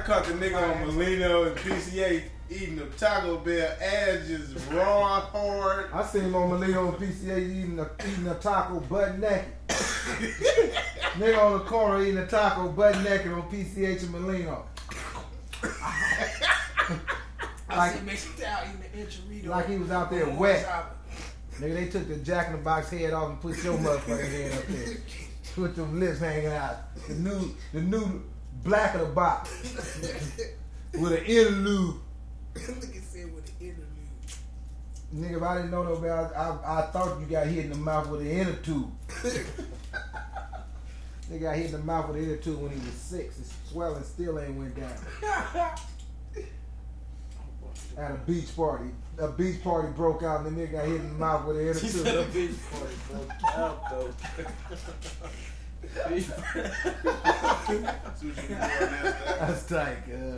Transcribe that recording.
caught the nigga on Molino and PCA eating the Taco Bell, ass just raw hard. I seen him on Molino and PCA eating a taco butt naked. Nigga on the corner eating a taco butt naked on PCH and Molino. I see Mexicali eating the enchilada. Like he was out there wet. Nigga, they took the Jack in the Box head off and put your motherfucking head up there. Put them lips hanging out. The new black of the box. With an interlude. Nigga said with an interlude. Nigga, if I didn't know no better, I thought you got hit in the mouth with an inner tube. Nigga got hit in the mouth with an inner tube when he was 6. His swelling still ain't went down. At a beach party. A beach party broke out and the nigga got hit in the mouth with an inner tube. A beach party broke out though. That's That's tight, cuz.